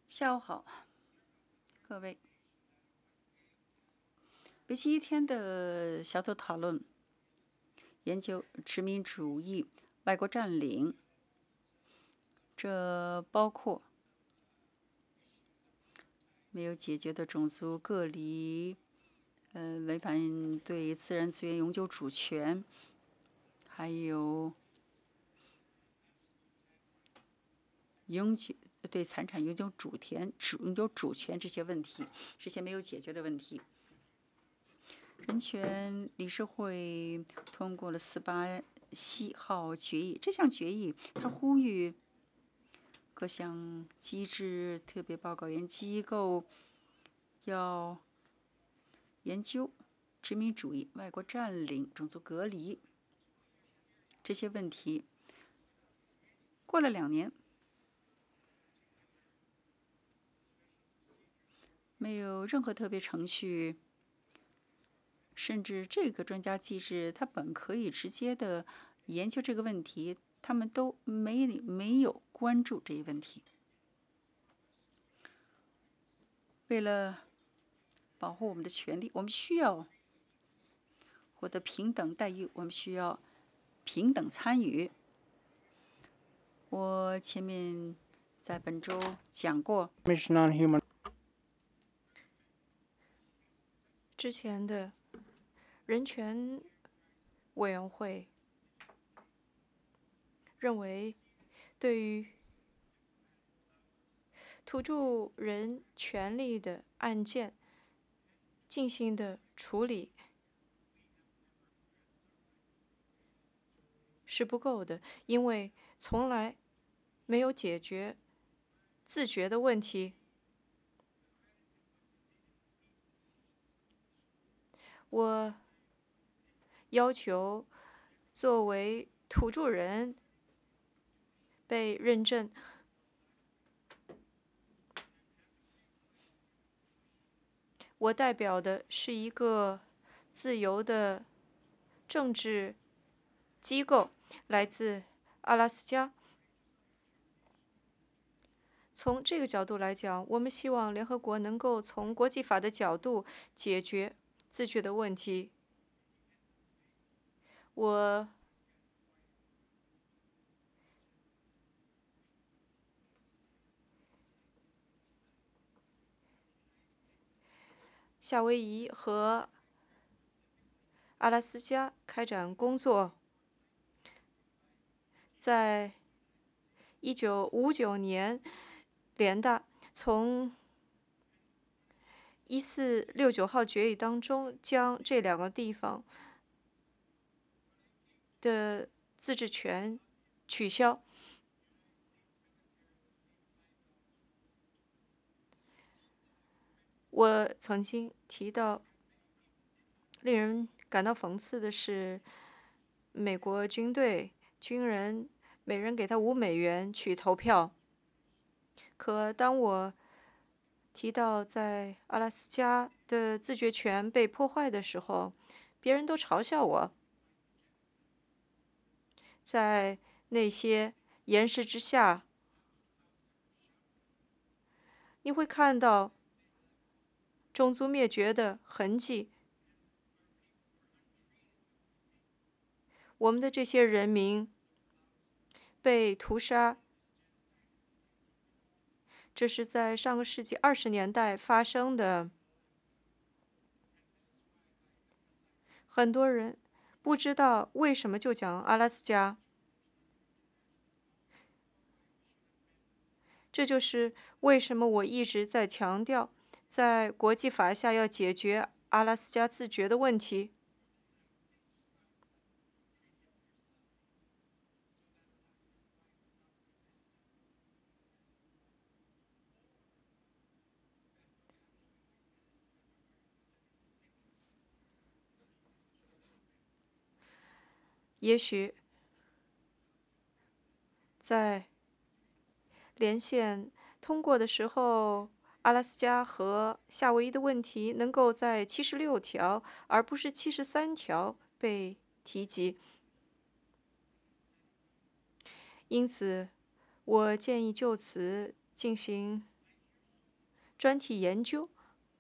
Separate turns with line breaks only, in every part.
下午好，各位。为期一天的小组讨论，研究殖民主义、外国占领，这包括没有解决的种族隔离，违反对自然资源永久主权，还有对财产永久主权这些问题，这些没有解决的问题。人权理事会通过了48号决议，这项决议它呼吁各项机制、特别报告员机构要研究殖民主义、外国占领、种族隔离这些问题。过了2年，没有任何特别程序，甚至这个专家机制，它本可以直接的研究这个问题，他们都没有关注这一问题。为了保护我们的权利，我们需要获得平等待遇，我们需要平等参与。我前面在本周讲过，
之前的人权委员会认为，对于土著人权利的案件进行的处理是不够的，因为从来没有解决自觉的问题。我要求作为土著人被认证。我代表的是一个自由的政治机构，来自阿拉斯加。从这个角度来讲，我们希望联合国能够从国际法的角度解决自觉的问题。我夏威夷和阿拉斯加开展工作，在1959年联大从1469号决议当中将这2个地方的自治权取消。我曾经提到，令人感到讽刺的是，美国军队军人每人给他$5去投票。可当我提到在阿拉斯加的自决权被破坏的时候，别人都嘲笑我。在那些岩石之下，你会看到种族灭绝的痕迹。我们的这些人民被屠杀，这是在上个世纪20年代发生的。很多人不知道为什么就讲阿拉斯加，这就是为什么我一直在强调，在国际法下要解决阿拉斯加自决的问题。也许在连线通过的时候，阿拉斯加和夏威夷的问题能够在76条，而不是73条被提及。因此，我建议就此进行专题研究。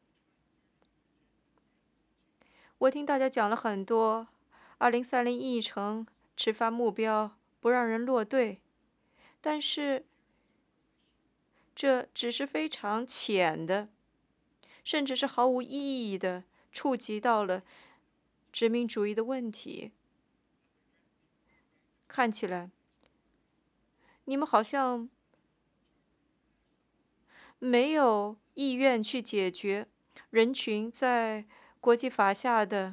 我听大家讲了很多2030议程持发目标，不让人落队，但是这只是非常浅的，甚至是毫无意义的触及到了殖民主义的问题。看起来你们好像没有意愿去解决人群在国际法下的